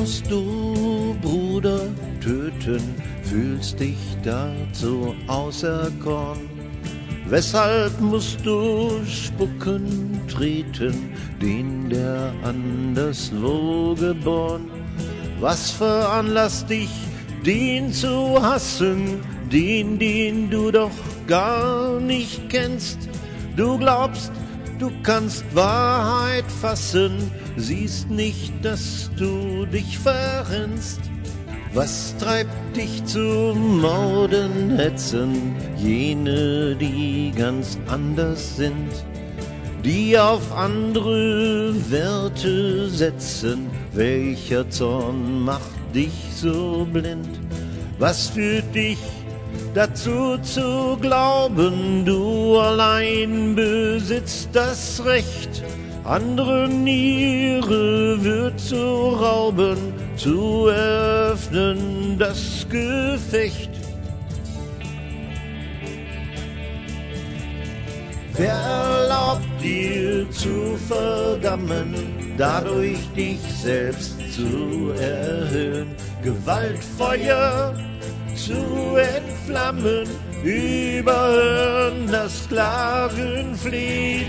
musst du, Bruder, töten, fühlst dich dazu auserkoren. Weshalb musst du spucken, treten, den der anderswo geboren? Was veranlasst dich, den zu hassen, den du doch gar nicht kennst? Du glaubst, du kannst Wahrheit fassen, siehst nicht, dass du dich verrennst. Was treibt dich zum Morden, Hetzen? Jene, die ganz anders sind, die auf andere Werte setzen. Welcher Zorn macht dich so blind? Was führt dich dazu zu glauben, du allein besitzt das Recht, anderen ihre wird zu rauben, zu eröffnen das Gefecht? Wer erlaubt dir zu verdammen, dadurch dich selbst zu erhöhen, Gewaltfeuer zu entflammen, überhören das Klagenflehen?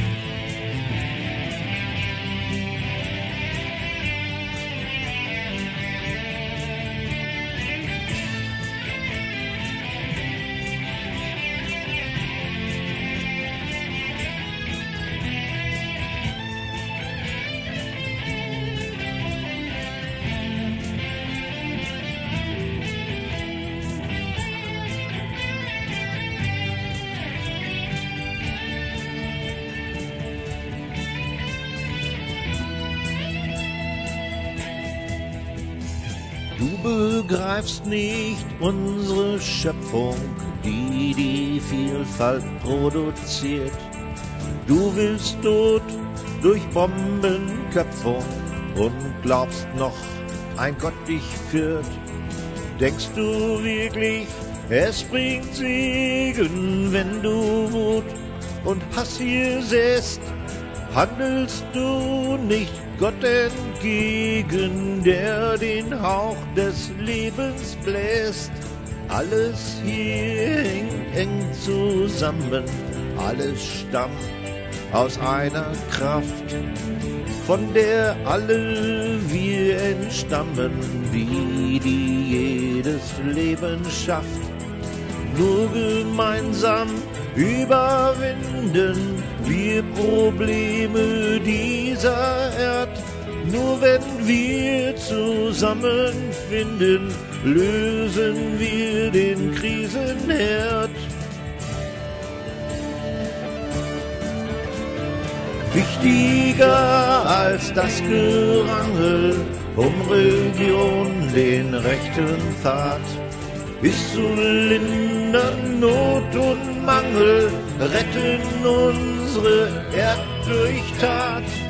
Du begreifst nicht unsere Schöpfung, die die Vielfalt produziert. Du willst Tod durch Bombenköpfung und glaubst noch, ein Gott dich führt. Denkst du wirklich, es bringt Segen, wenn du Wut und Hass hier säst? Handelst du nicht Gott entgegen, der den Hauch des Lebens bläst? Alles hier hängt eng zusammen, alles stammt aus einer Kraft, von der alle wir entstammen, die jedes Leben schafft. Nur gemeinsam überwinden wir Probleme dieser Erd. Nur wenn wir zusammenfinden, lösen wir den Krisenherd. Wichtiger als das Gerangel um Religion, den rechten Pfad, ist zu lindern Not und Mangel, retten unsere Erd durch Tat.